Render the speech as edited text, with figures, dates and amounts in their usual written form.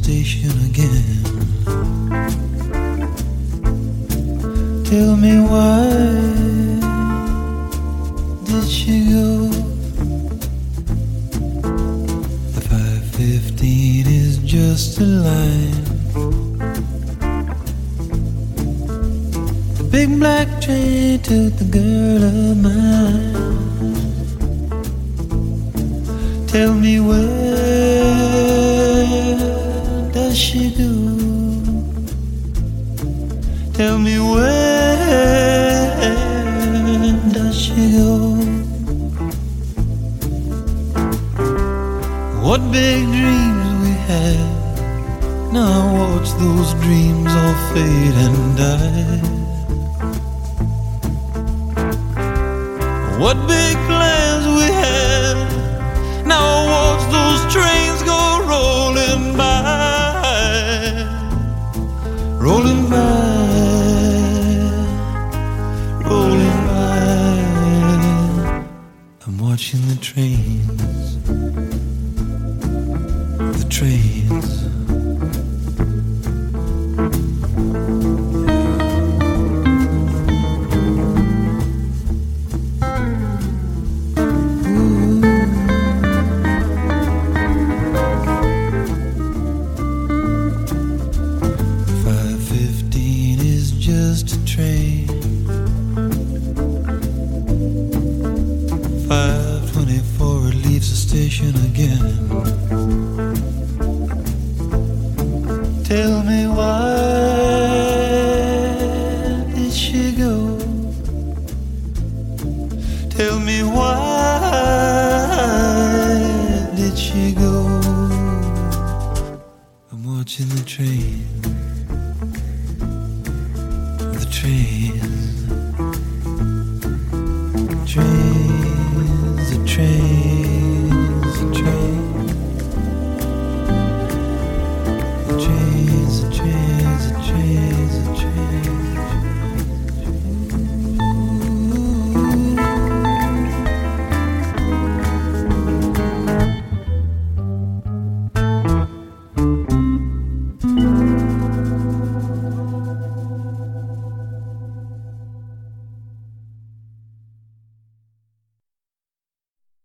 station again. Tell me why did she go? The 5:15 is just a line. The big black train took the girl of mine. Tell me where does she go? Tell me where does she go? What big dreams we had. Now I watch those dreams all fade and die. What big plans we had. Now I watch those trains go rolling by. Rolling by, rolling by. I'm watching the trains, the trains. Just a train. 5:24, it leaves the station again. Tell me why did she go? Tell me why did she go? I'm watching the train. Trains, trains, the trains, the trains, the trains, the trains, the trains.